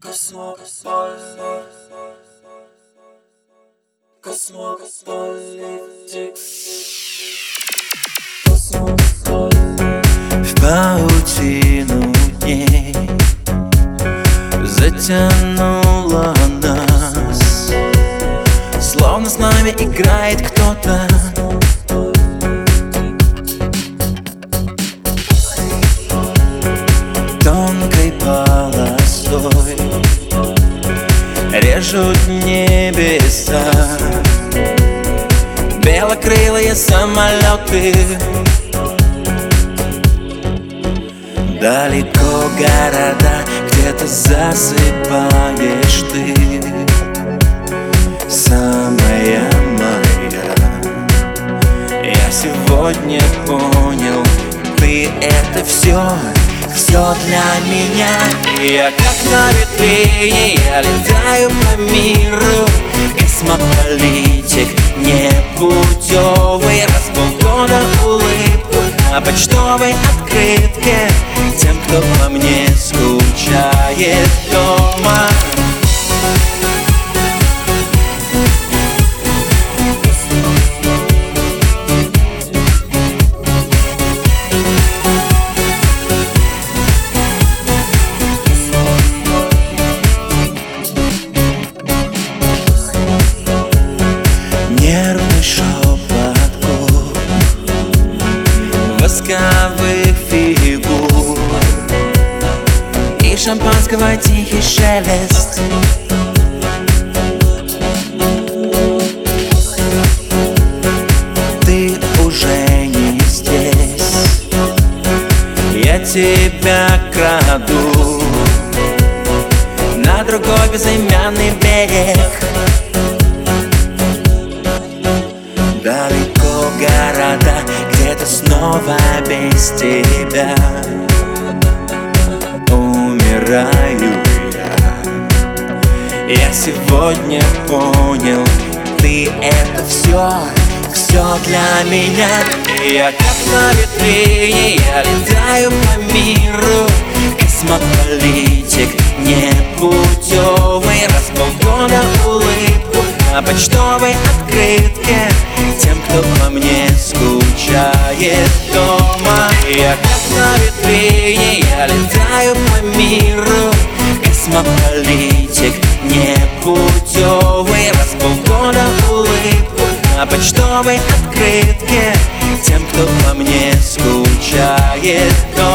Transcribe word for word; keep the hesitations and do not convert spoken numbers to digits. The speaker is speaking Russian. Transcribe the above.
Космополитик. Космополитик. В паутину дней затянула нас, словно с нами играет кто-то. Тонкой полосой режут небеса белокрылые самолеты. Далеко города, где-то засыпаешь ты, самая моя. Я сегодня понял, ты это все, все для меня. Я как на витрине, я летаю по миру. Космополитик непутевый, раз в полгода улыбку на почтовой открытке тем, кто по мне скучает дома. Нервный шепот губ, восковых фигур и шампанского тихий шелест. Ты уже не здесь, я тебя краду на другой безымянный берег. Далеко города, где-то снова без тебя умираю я. Я сегодня понял, ты это все, все для меня. Я как на витрине, я летаю по миру. Космополитик непутевый, раз в полгода улыбку на почтовой открытке тем, кто по мне скучает дома. Я как на витрине, я летаю по миру. Космополитик непутевый, раз в полгода улыбку на почтовой открытке тем, кто по мне скучает дома.